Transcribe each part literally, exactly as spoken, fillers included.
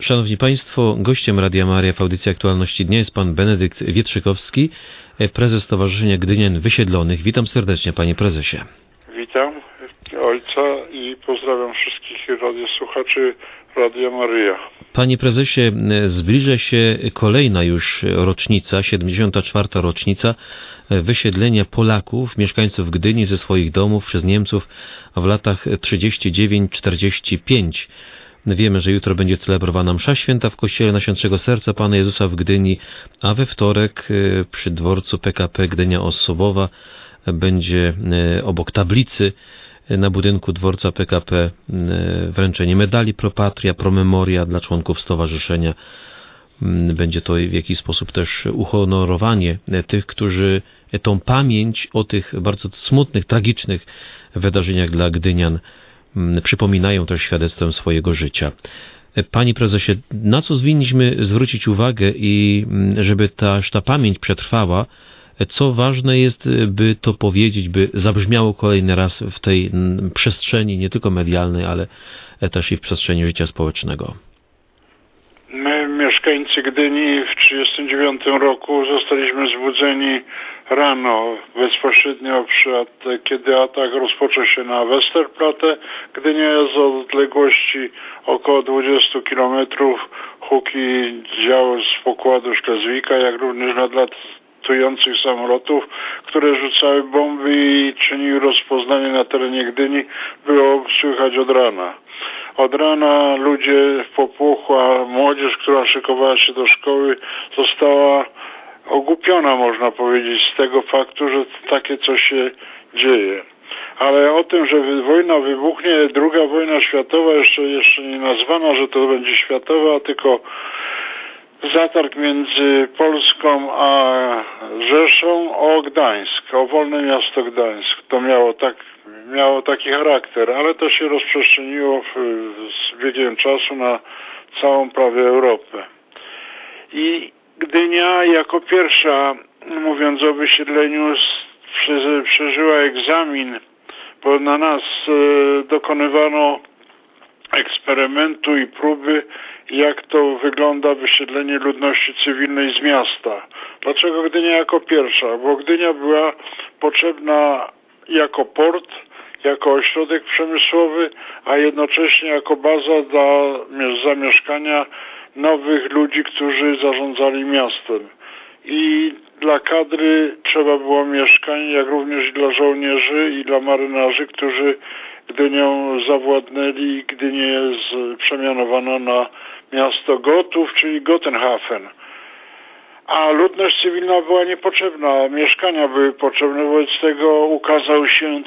Szanowni Państwo, gościem Radia Maryja w audycji Aktualności Dnia jest pan Benedykt Wietrzykowski, prezes Stowarzyszenia Gdynian Wysiedlonych. Witam serdecznie, panie prezesie. Witam ojca i pozdrawiam wszystkich radiosłuchaczy Radia Maryja. Panie prezesie, zbliża się kolejna już rocznica, siedemdziesiąta czwarta rocznica wysiedlenia Polaków, mieszkańców Gdyni ze swoich domów przez Niemców w latach trzydziestym dziewiątym do czterdziestego piątego. Wiemy, że jutro będzie celebrowana msza święta w kościele Najświętszego Serca Pana Jezusa w Gdyni, a we wtorek przy dworcu P K P Gdynia-Ossobowa będzie obok tablicy na budynku dworca P K P wręczenie medali Pro Patria, Pro Memoria dla członków stowarzyszenia. Będzie to w jakiś sposób też uhonorowanie tych, którzy tą pamięć o tych bardzo smutnych, tragicznych wydarzeniach dla Gdynian przypominają też świadectwem swojego życia. Panie prezesie, na co powinniśmy zwrócić uwagę i żeby ta, ta pamięć przetrwała, co ważne jest, by to powiedzieć, by zabrzmiało kolejny raz w tej przestrzeni, nie tylko medialnej, ale też i w przestrzeni życia społecznego? My, mieszkańcy Gdyni, w trzydziestym dziewiątym roku zostaliśmy zbudzeni rano, bezpośrednio przy, kiedy atak rozpoczął się na Westerplatte. Gdynia jest z odległości około dwudziestu kilometrów. Huki działy z pokładu Szlezwika, jak również nadlatujących samolotów, które rzucały bomby i czyniły rozpoznanie na terenie Gdyni, było słychać od rana. Od rana ludzie w popłochu, a młodzież, która szykowała się do szkoły, została ogłupiona, można powiedzieć, z tego faktu, że takie coś się dzieje. Ale o tym, że wojna wybuchnie, druga wojna światowa, jeszcze, jeszcze nie nazwana, że to będzie światowa, tylko zatarg między Polską a Rzeszą o Gdańsk, o wolne miasto Gdańsk. To miało tak miało taki charakter, ale to się rozprzestrzeniło w, z biegiem czasu na całą prawie Europę. I Gdynia jako pierwsza, mówiąc o wysiedleniu, przeżyła egzamin, bo na nas e, dokonywano eksperymentu i próby, jak to wygląda wysiedlenie ludności cywilnej z miasta. Dlaczego Gdynia jako pierwsza? Bo Gdynia była potrzebna jako port, jako ośrodek przemysłowy, a jednocześnie jako baza dla zamieszkania nowych ludzi, którzy zarządzali miastem. I dla kadry trzeba było mieszkań, jak również i dla żołnierzy i dla marynarzy, którzy Gdynią zawładnęli. Gdynię przemianowano na miasto Gotów, czyli Gotenhafen. A ludność cywilna była niepotrzebna, mieszkania były potrzebne, wobec tego ukazał się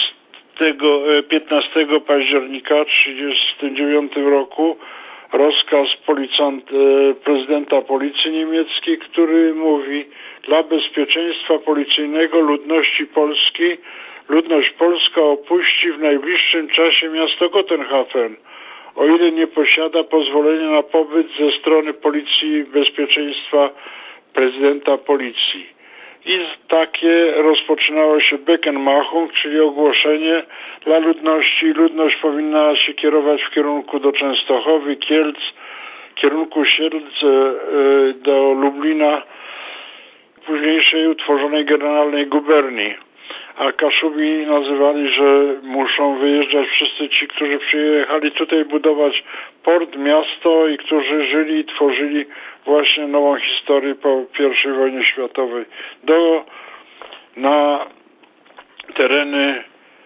piętnastego października tysiąc dziewięćset trzydziestego dziewiątego roku rozkaz policjant, prezydenta policji niemieckiej, który mówi: dla bezpieczeństwa policyjnego ludności Polski, ludność polska opuści w najbliższym czasie miasto Gotenhafen, o ile nie posiada pozwolenia na pobyt ze strony Policji Bezpieczeństwa prezydenta policji. I takie rozpoczynało się Beckenmachung, czyli ogłoszenie dla ludności. Ludność powinna się kierować w kierunku do Częstochowy, Kielc, w kierunku Siedlc do Lublina, późniejszej utworzonej generalnej guberni. A Kaszubi nazywali, że muszą wyjeżdżać wszyscy ci, którzy przyjechali tutaj budować port, miasto i którzy żyli i tworzyli właśnie nową historię po pierwszej wojnie światowej. Do, na tereny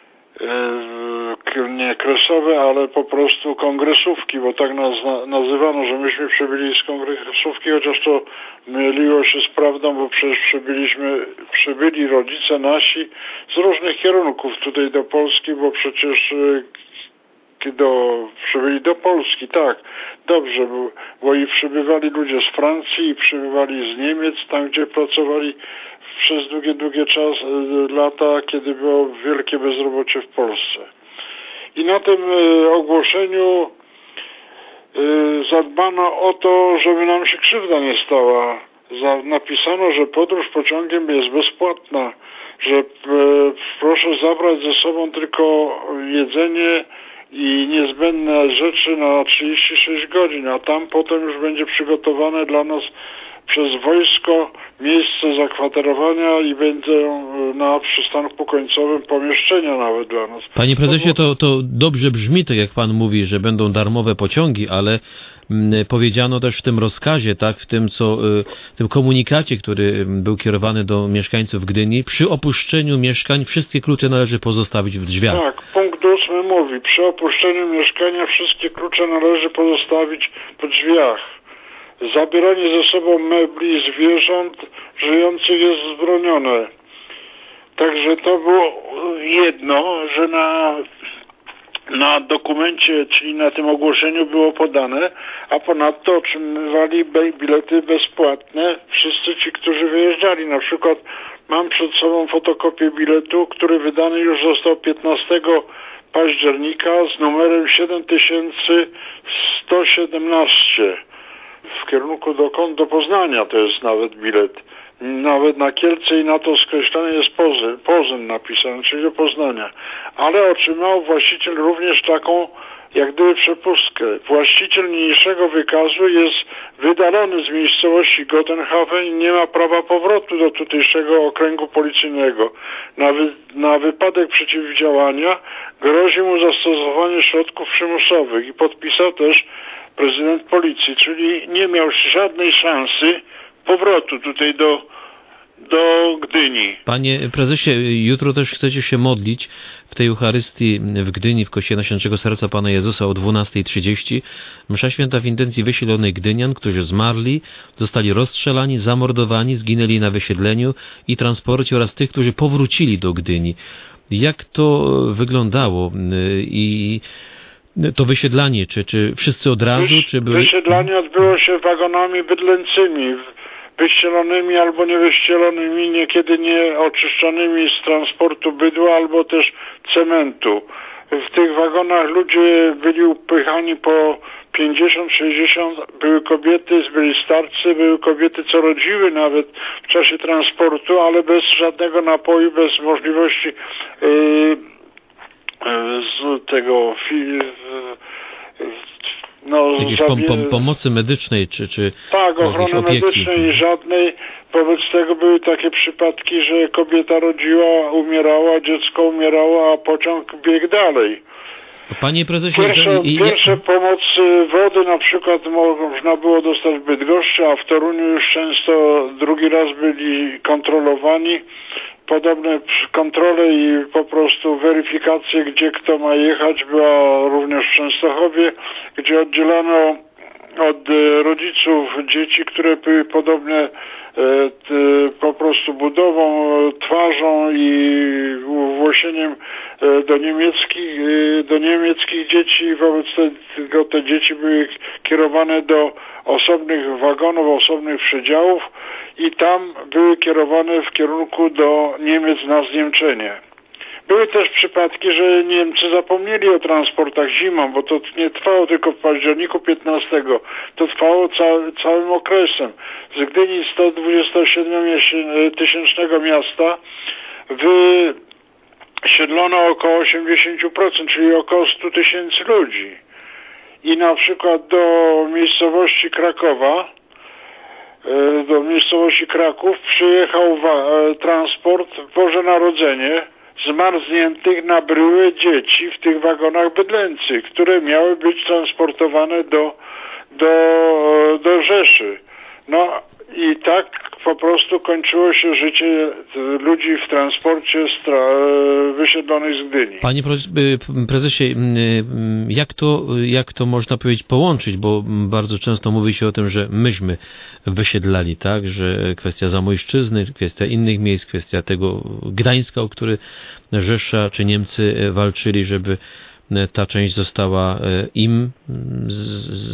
e, nie kresowe, ale po prostu kongresówki, bo tak nas nazywano, że myśmy przybyli z kongresówki, chociaż to myliło się z prawdą, bo przecież przybyliśmy, przybyli rodzice nasi z różnych kierunków tutaj do Polski, bo przecież do, przybyli do Polski, tak, dobrze, bo, bo i przybywali ludzie z Francji, i przybywali z Niemiec, tam gdzie pracowali przez długie, długie czas, lata, kiedy było wielkie bezrobocie w Polsce. I na tym y, ogłoszeniu y, zadbano o to, żeby nam się krzywda nie stała. Za, napisano, że podróż pociągiem jest bezpłatna, że y, proszę zabrać ze sobą tylko jedzenie i niezbędne rzeczy na trzydzieści sześć godzin, a tam potem już będzie przygotowane dla nas przez wojsko miejsce zakwaterowania i będą na przystanku końcowym pomieszczenia nawet dla nas. Panie prezesie, to, to dobrze brzmi, tak jak pan mówi, że będą darmowe pociągi, ale mm, powiedziano też w tym rozkazie, tak, w tym, co, w tym komunikacie, który był kierowany do mieszkańców Gdyni, przy opuszczeniu mieszkań wszystkie klucze należy pozostawić w drzwiach. Tak, punkt ósmy mówi, przy opuszczeniu mieszkania wszystkie klucze należy pozostawić w drzwiach. Zabieranie ze sobą mebli i zwierząt żyjących jest zbronione. Także to było jedno, że na, na dokumencie, czyli na tym ogłoszeniu było podane, a ponadto otrzymywali bilety bezpłatne wszyscy ci, którzy wyjeżdżali. Na przykład mam przed sobą fotokopię biletu, który wydany już został piętnastego października z numerem siedem tysięcy sto siedemnaście. W kierunku dokąd? Do Poznania to jest nawet bilet. Nawet na Kielce i na to skreślone jest Pozy, Poznań napisane, czyli do Poznania. Ale otrzymał właściciel również taką, jak gdyby przepustkę. Właściciel niniejszego wykazu jest wydalony z miejscowości Gotenhafen i nie ma prawa powrotu do tutejszego okręgu policyjnego. Na, wy, na wypadek przeciwdziałania grozi mu zastosowanie środków przymusowych i podpisał też prezydent policji, czyli nie miał żadnej szansy powrotu tutaj do, do Gdyni. Panie prezesie, jutro też chcecie się modlić w tej Eucharystii w Gdyni, w Kościele Najświętszego Serca Pana Jezusa o dwunasta trzydzieści. Msza święta w intencji wysiedlonych Gdynian, którzy zmarli, zostali rozstrzelani, zamordowani, zginęli na wysiedleniu i transporcie oraz tych, którzy powrócili do Gdyni. Jak to wyglądało i to wysiedlanie, czy, czy wszyscy od razu, czy były... Wysiedlanie odbyło się wagonami bydlęcymi, wyścielonymi albo niewyścielonymi, niekiedy nieoczyszczonymi z transportu bydła albo też cementu. W tych wagonach ludzie byli upychani po pięćdziesiąt sześćdziesiąt, były kobiety, byli starcy, były kobiety, co rodziły nawet w czasie transportu, ale bez żadnego napoju, bez możliwości yy, z tego no, jakiejś zabie... pom, pom, pomocy medycznej czy, czy tak, ochrony opieki. medycznej żadnej. Wobec tego były takie przypadki, że kobieta rodziła, umierała, dziecko umierało, a pociąg biegł dalej. Panie prezesie, Pierwsze, i, i, pierwsze pomocy wody na przykład można było dostać w Bydgoszczy, a w Toruniu już często drugi raz byli kontrolowani. Podobne kontrole i po prostu weryfikacje, gdzie kto ma jechać, była również w Częstochowie, gdzie oddzielano od rodziców dzieci, które były podobne po prostu budową, twarzą i włosieniem do niemieckich, do niemieckich dzieci. Wobec tego te dzieci były kierowane do osobnych wagonów, osobnych przedziałów i tam były kierowane w kierunku do Niemiec na zniemczenie. Były też przypadki, że Niemcy zapomnieli o transportach zimą, bo to nie trwało tylko w październiku piętnastego. To trwało cały, całym okresem. Z Gdyni sto dwudziestosiedmiotysięcznego miasta wysiedlono około osiemdziesiąt procent, czyli około sto tysięcy ludzi. I na przykład do miejscowości Krakowa, do miejscowości Kraków przyjechał transport w Boże Narodzenie zmarzniętych na bryłę dzieci w tych wagonach bydlęcych, które miały być transportowane do, do, do Rzeszy. No i tak po prostu kończyło się życie ludzi w transporcie wysiedlonych z Gdyni. Panie prezesie, jak to, jak to można powiedzieć połączyć, bo bardzo często mówi się o tym, że myśmy wysiedlali, tak, że kwestia Zamojszczyzny, kwestia innych miejsc, kwestia tego Gdańska, o który Rzesza czy Niemcy walczyli, żeby ta część została im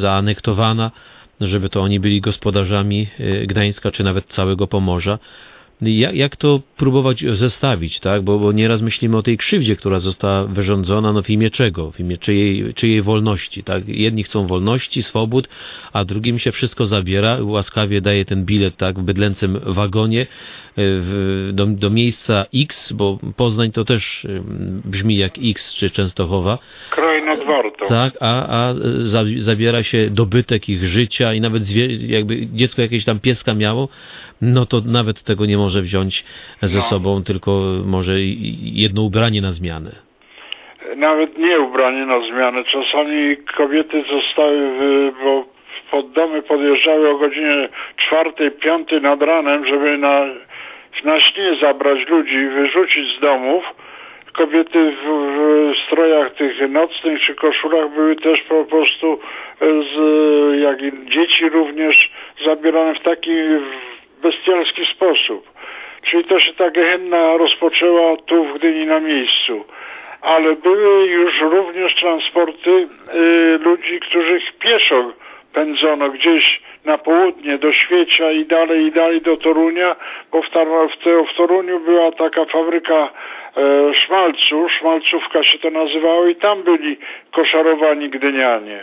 zaanektowana, żeby to oni byli gospodarzami Gdańska, czy nawet całego Pomorza. Jak, jak to próbować zestawić, tak? Bo, bo nieraz myślimy o tej krzywdzie, która została wyrządzona, no w imię czego? W imię czyjej, czyjej wolności, tak? Jedni chcą wolności, swobód, a drugim się wszystko zabiera, łaskawie daje ten bilet, tak? W bydlęcym wagonie w, do, do miejsca X, bo Poznań to też brzmi jak X, czy Częstochowa. Kraj nad Wartą. Tak, a, a za, zabiera się dobytek ich życia i nawet zwie, jakby dziecko jakieś tam pieska miało, no to nawet tego nie może wziąć ze no. sobą, tylko może jedno ubranie na zmianę. Nawet nie ubranie na zmianę. Czasami kobiety zostały, w, bo pod domy podjeżdżały o godzinie czwartej, piątej nad ranem, żeby na, na śnie zabrać ludzi i wyrzucić z domów. Kobiety w, w strojach tych nocnych czy koszulach były też po prostu, z, jak i dzieci również, zabierane w taki bestialski sposób. Czyli to się ta gehenna rozpoczęła tu w Gdyni na miejscu. Ale były już również transporty y, ludzi, których pieszo pędzono gdzieś na południe do Świecia i dalej, i dalej do Torunia, bo w, Tar- w, te, w Toruniu była taka fabryka e, szmalcu, szmalcówka się to nazywało i tam byli koszarowani gdynianie.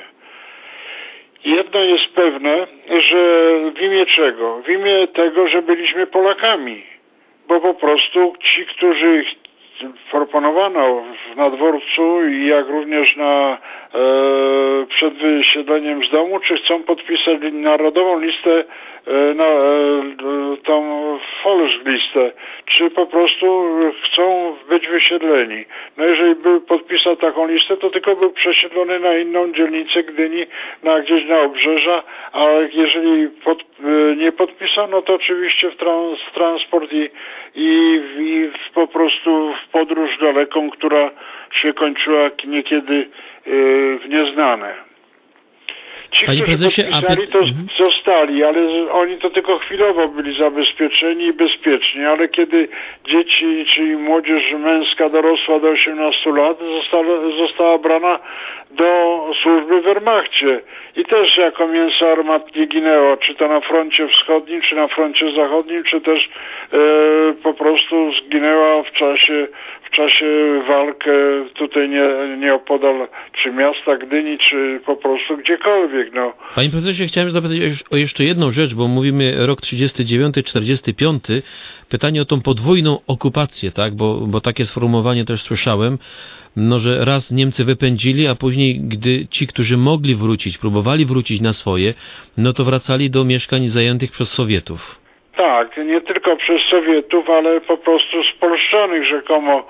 Jedno jest pewne, że w imię czego? W imię tego, że byliśmy Polakami. Bo po prostu ci, którzy proponowano na dworcu i jak również na, e, przed wysiedleniem z domu, czy chcą podpisać narodową listę, e, na, e, tą Volkslistę, czy po prostu chcą być wysiedleni. No jeżeli by podpisał taką listę, to tylko był przesiedlony na inną dzielnicę Gdyni, na gdzieś na obrzeża, a jeżeli pod, e, nie podpisał, no to oczywiście w, trans, w transport i, i, i w, po prostu w podróż daleką, która się kończyła niekiedy yy, w nieznane. Ci, Panie którzy prezesie, podpisali, a... to mhm. zostali, ale oni to tylko chwilowo byli zabezpieczeni i bezpieczni, ale kiedy dzieci, czyli młodzież męska dorosła do osiemnastu lat, została, została brana do służby w Wehrmachcie. I też jako mięso armatnie ginęło, czy to na froncie wschodnim, czy na froncie zachodnim, czy też e, po prostu zginęła w czasie w czasie walkę tutaj nie, nieopodal czy miasta Gdyni, czy po prostu gdziekolwiek. No. Panie prezesie, chciałem zapytać o jeszcze jedną rzecz, bo mówimy rok trzydziesty dziewiąty czterdziesty piąty. Pytanie o tą podwójną okupację, tak? Bo, bo takie sformułowanie też słyszałem, no, że raz Niemcy wypędzili, a później, gdy ci, którzy mogli wrócić, próbowali wrócić na swoje, no to wracali do mieszkań zajętych przez Sowietów. Tak, nie tylko przez Sowietów, ale po prostu spolszczonych rzekomo.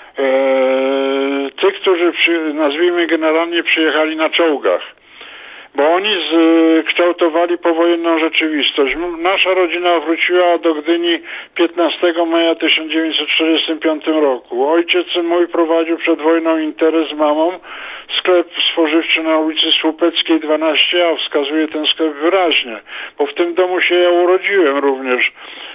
Eee, tych, którzy przy, nazwijmy generalnie przyjechali na czołgach. Bo oni kształtowali powojenną rzeczywistość. Nasza rodzina wróciła do Gdyni piętnastego maja tysiąc dziewięćset czterdziestego piątego roku. Ojciec mój prowadził przed wojną interes z mamą, sklep spożywczy na ulicy Słupeckiej dwanaście, a wskazuje ten sklep wyraźnie, bo w tym domu się ja urodziłem również.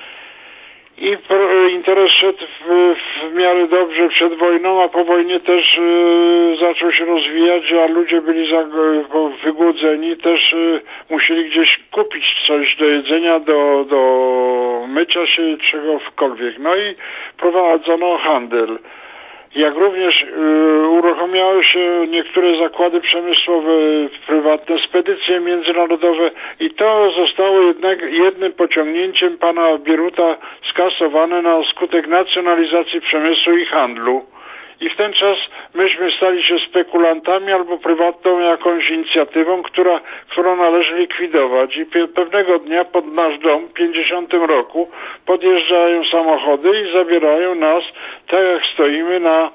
I interes szedł w, w miarę dobrze przed wojną, a po wojnie też y, zaczął się rozwijać, a ludzie byli za, y, wygłodzeni, też y, musieli gdzieś kupić coś do jedzenia, do, do mycia się, czegokolwiek. No i prowadzono handel. Jak również y, uruchomiały się niektóre zakłady przemysłowe, prywatne, spedycje międzynarodowe i to zostało jednak jednym pociągnięciem pana Bieruta skasowane na skutek nacjonalizacji przemysłu i handlu. I w ten czas myśmy stali się spekulantami albo prywatną jakąś inicjatywą, która, którą należy likwidować. I pewnego dnia pod nasz dom w pięćdziesiątym roku podjeżdżają samochody i zabierają nas, tak jak stoimy na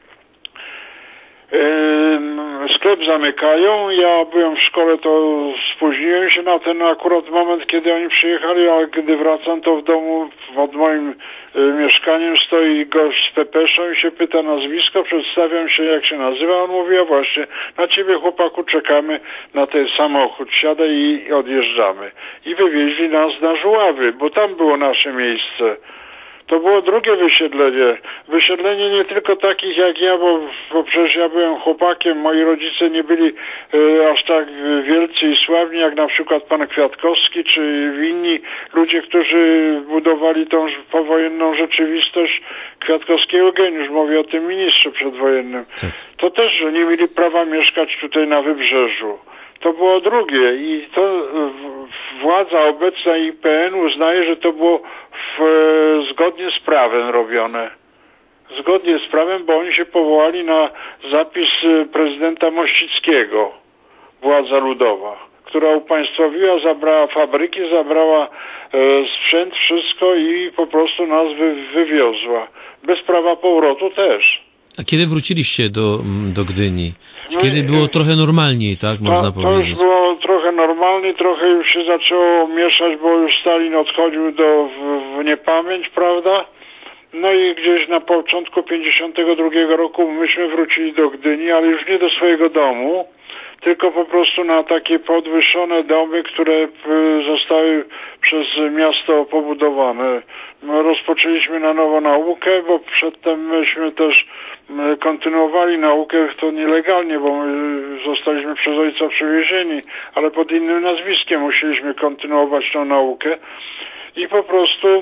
Yy, sklep zamykają. Ja byłem w szkole, to spóźniłem się na ten akurat moment, kiedy oni przyjechali, ale gdy wracam, to w domu pod moim y, mieszkaniem stoi gość z pepeszą i się pyta nazwisko, przedstawiam się, jak się nazywa. On mówi, a właśnie, na ciebie, chłopaku, czekamy na ten samochód, siadaj i odjeżdżamy. I wywieźli nas na Żuławy, bo tam było nasze miejsce. To było drugie wysiedlenie. Wysiedlenie nie tylko takich jak ja, bo, bo przecież ja byłem chłopakiem, moi rodzice nie byli e, aż tak wielcy i sławni jak na przykład pan Kwiatkowski czy inni ludzie, którzy budowali tą powojenną rzeczywistość. Kwiatkowski Eugeniusz, mówię o tym ministrze przedwojennym. Tak. To też, że nie mieli prawa mieszkać tutaj na Wybrzeżu. To było drugie i to władza obecna I P N uznaje, że to było w, zgodnie z prawem robione. Zgodnie z prawem, bo oni się powołali na zapis prezydenta Mościckiego, władza ludowa, która upaństwowiła, zabrała fabryki, zabrała e, sprzęt, wszystko i po prostu nas wy, wywiozła. Bez prawa powrotu też. A kiedy wróciliście do, do Gdyni? No Kiedy i, było trochę normalniej, tak to, można to powiedzieć? już było trochę normalnie, trochę już się zaczęło mieszać, bo już Stalin odchodził do, w, w niepamięć, prawda? No i gdzieś na początku pięćdziesiątego drugiego roku myśmy wrócili do Gdyni, ale już nie do swojego domu, tylko po prostu na takie podwyższone domy, które zostały przez miasto pobudowane. Rozpoczęliśmy na nowo naukę, bo przedtem myśmy też kontynuowali naukę, to nielegalnie, bo my zostaliśmy przez ojca przywiezieni, ale pod innym nazwiskiem musieliśmy kontynuować tą naukę i po prostu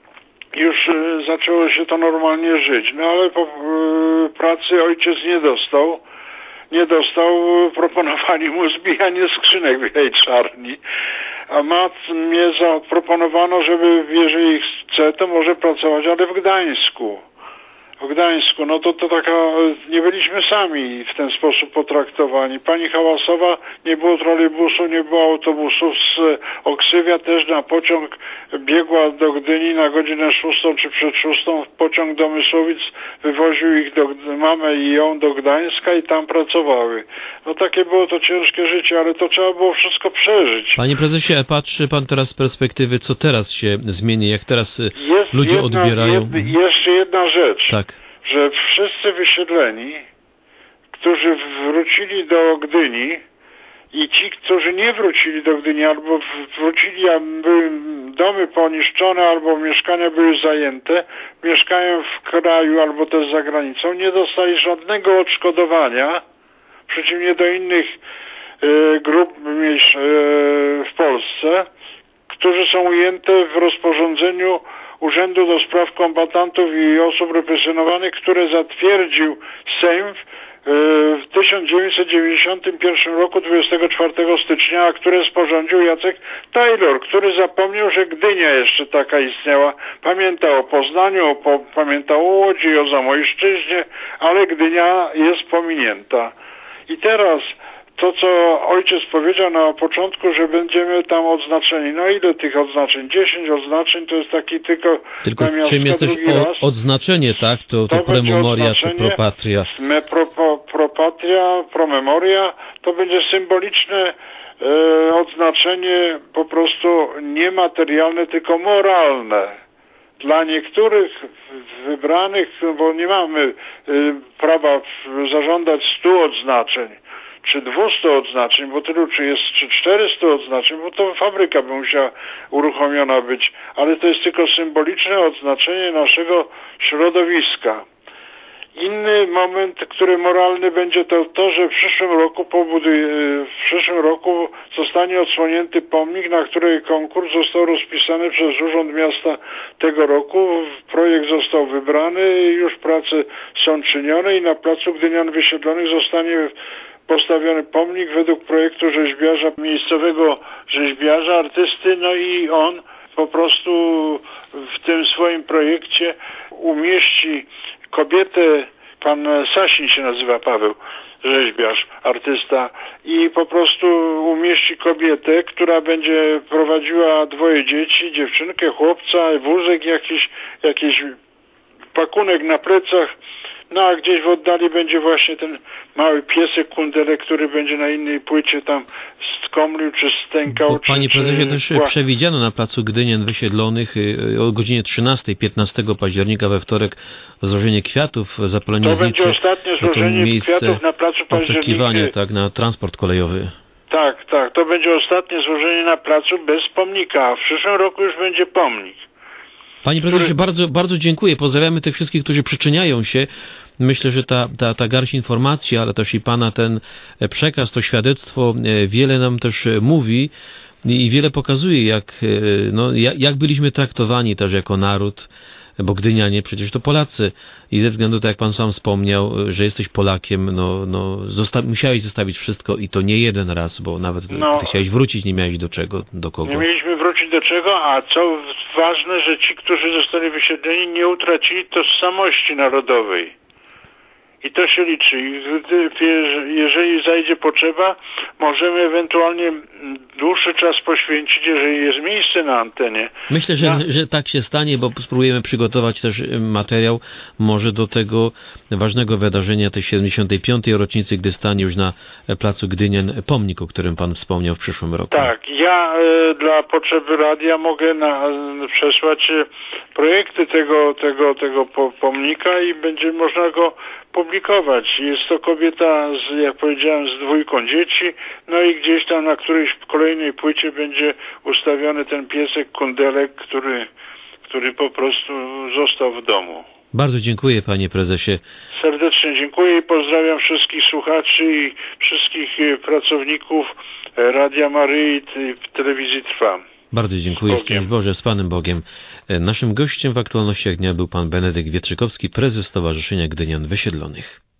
już zaczęło się to normalnie żyć. No ale po pracy ojciec nie dostał. Nie dostał, proponowali mu zbijanie skrzynek w jajczarni. A mat mnie zaproponowano, żeby jeżeli chce, to może pracować, ale w Gdańsku. W Gdańsku, no to to taka, nie byliśmy sami w ten sposób potraktowani. Pani Hałasowa, nie było trolejbusu, nie było autobusów, z Oksywia też na pociąg biegła do Gdyni na godzinę szóstą czy przed szóstą. Pociąg do Mysłowic wywoził ich do, mamę i ją do Gdańska i tam pracowały. No takie było to ciężkie życie, ale to trzeba było wszystko przeżyć. Panie prezesie, a patrzy pan teraz z perspektywy, co teraz się zmieni, jak teraz Jest ludzie jedna, odbierają... Jed, jeszcze jedna rzecz. Tak. Że wszyscy wysiedleni, którzy wrócili do Gdyni i ci, którzy nie wrócili do Gdyni albo wrócili, a były domy poniszczone albo mieszkania były zajęte, mieszkają w kraju albo też za granicą, nie dostali żadnego odszkodowania, przeciwnie do innych y, grup y, w Polsce, którzy są ujęte w rozporządzeniu Urzędu do Spraw Kombatantów i Osób Represjonowanych, które zatwierdził Sejm w tysiąc dziewięćset dziewięćdziesiątym pierwszym roku, dwudziestego czwartego stycznia, a które sporządził Jacek Taylor, który zapomniał, że Gdynia jeszcze taka istniała. Pamiętał o Poznaniu, o, po, pamiętał o Łodzi, o Zamojszczyźnie, ale Gdynia jest pominięta. I teraz to, co ojciec powiedział na początku, że będziemy tam odznaczeni. No ile tych odznaczeń? Dziesięć odznaczeń to jest taki tylko... Tylko czym jest też o, odznaczenie, tak? To, to, to prememoria czy propatria. Me, pro, pro, propatria, promemoria, to będzie symboliczne e, odznaczenie po prostu niematerialne, tylko moralne. Dla niektórych wybranych, bo nie mamy y, prawa zażądać stu odznaczeń, czy dwieście odznaczeń, bo tylu, czy jest czy czterysta odznaczeń, bo to fabryka by musiała uruchomiona być, ale to jest tylko symboliczne odznaczenie naszego środowiska. Inny moment, który moralny będzie to to, że w przyszłym roku pobuduj, w przyszłym roku zostanie odsłonięty pomnik, na który konkurs został rozpisany przez Urząd Miasta tego roku. Projekt został wybrany, już prace są czynione i na placu Gdynian Wysiedlonych zostanie postawiony pomnik według projektu rzeźbiarza, miejscowego rzeźbiarza, artysty, no i on po prostu w tym swoim projekcie umieści kobietę, pan Sasin się nazywa, Paweł, rzeźbiarz, artysta, i po prostu umieści kobietę, która będzie prowadziła dwoje dzieci, dziewczynkę, chłopca, wózek jakiś, jakiś pakunek na plecach. No a gdzieś w oddali będzie właśnie ten mały piesek kundelek, który będzie na innej płycie tam skomlił czy stękał. Bo, czy, panie prezesie, czy... też przewidziano na placu Gdynian Wysiedlonych o godzinie trzynastej, piętnastego października we wtorek złożenie kwiatów, zapalenie To zniczy. będzie ostatnie złożenie kwiatów na placu Października. Oczekiwania, tak, na transport kolejowy. Tak, tak. To będzie ostatnie złożenie na placu bez pomnika, a w przyszłym roku już będzie pomnik. Panie prezesie, który... bardzo, bardzo dziękuję. Pozdrawiamy tych wszystkich, którzy przyczyniają się. Myślę, że ta, ta, ta garść informacji, ale też i Pana ten przekaz, to świadectwo wiele nam też mówi i wiele pokazuje, jak, no, jak byliśmy traktowani też jako naród, bo Gdynianie przecież to Polacy i ze względu, tak jak Pan sam wspomniał, że jesteś Polakiem, no, no zosta- musiałeś zostawić wszystko i to nie jeden raz, bo nawet no, gdy chciałeś wrócić, nie miałeś do czego, do kogo. Nie mieliśmy wrócić do czego, a co ważne, że ci, którzy zostali wysiedleni, nie utracili tożsamości narodowej. I to się liczy. Jeżeli zajdzie potrzeba, możemy ewentualnie dłuższy czas poświęcić, jeżeli jest miejsce na antenie. Myślę, że, na... że tak się stanie, bo spróbujemy przygotować też materiał może do tego ważnego wydarzenia tej siedemdziesiątej piątej rocznicy, gdy stanie już na placu Gdynian pomnik, o którym Pan wspomniał w przyszłym roku. Tak, ja e, dla potrzeby radia mogę na, przesłać projekty tego, tego, tego pomnika i będzie można go publikować. Jest to kobieta, z, jak powiedziałem, z dwójką dzieci, no i gdzieś tam na którejś kolejnej płycie będzie ustawiony ten piesek kundelek, który, który po prostu został w domu. Bardzo dziękuję, panie prezesie. Serdecznie dziękuję i pozdrawiam wszystkich słuchaczy i wszystkich pracowników Radia Maryi i Telewizji Trwam. Bardzo dziękuję. Szczęść Boże, z Panem Bogiem. Naszym gościem w aktualnościach dnia był pan Benedykt Wietrzykowski, prezes Stowarzyszenia Gdynian Wysiedlonych.